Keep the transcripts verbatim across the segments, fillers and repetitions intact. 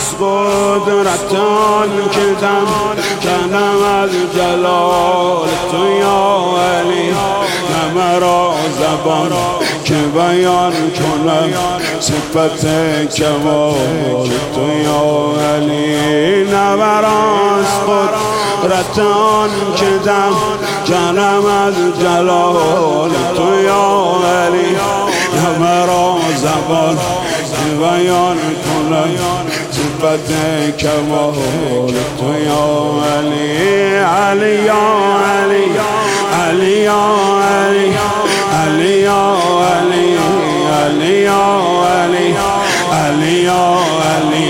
قدرت آن که دم کنم از جلال تو یا علی. نه مرا زبان که بیان کنم صفت کمال تو یا علی. نه مراست قدرت آن که دم کنم از جلال تو یا علی. نه مرا زبان که بیان کنم صفت کمال تو یا علی. علی یا علی، علی یا علی، علی یا علی، علی یا علی، علی یا علی،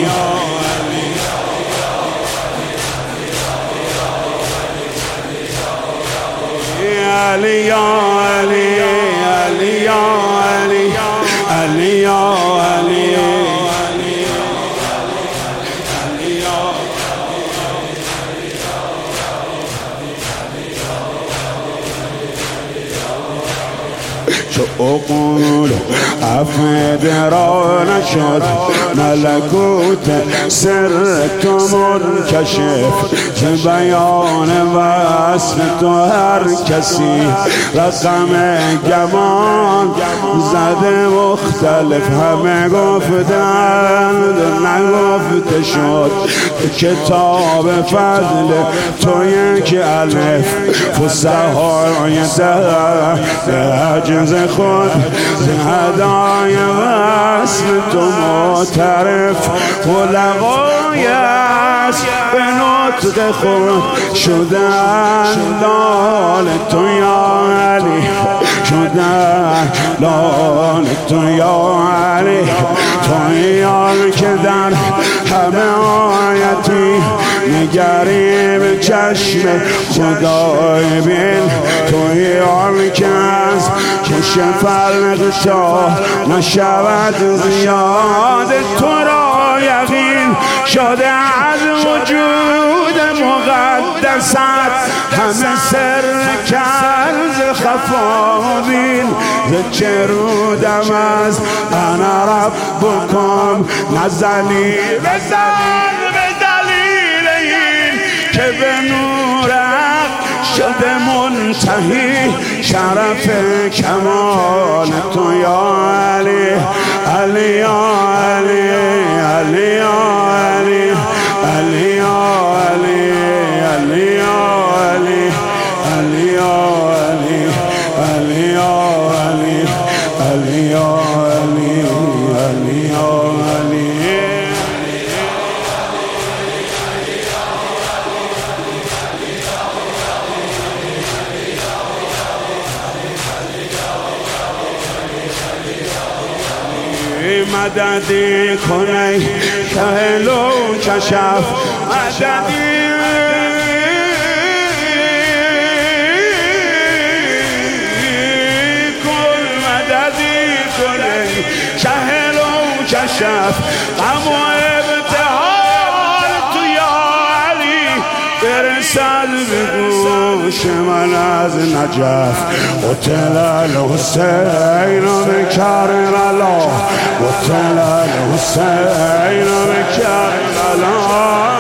علی یا علی، علی یا علی، علی یا علی. چو عقول افدرا نشد ملکوت سر تو منکشف. به بیان وصف تو هر کسی رقم گمان زده مختلف. همه گفتند نگفته شد کتاب فضل تو یک الف. فصحای ده عجز خود هدای وصل تو معترف. خلقایش به نطق خود شدن لال تو یا علی، شدن لال تو یا علی. تویی که در همه آیتی نگری به چشم خدای بین. تویی که از کش فرق تا نشود زیاد. تو را یقین شده از وجود مقدست همه سر کنز خفا بین. ز چه رودم از انا ربکم نزلی بزن به دلیل این که به نور شده منتهی شرف کمال تو یا علی. علی یا علی، علی یا علی، علی یا علی، علی یا علی، علی یا علی، علی یا علی، علی یا علی، علی یا علی. مددی کنی کهلو کشف، مددی کن، مددی کنی کهلو کشف. غم و ابتحال تو یا علی برسد به گوش من از نجف. قتل الحسین بکربلا، قتل الحسین بکربلا.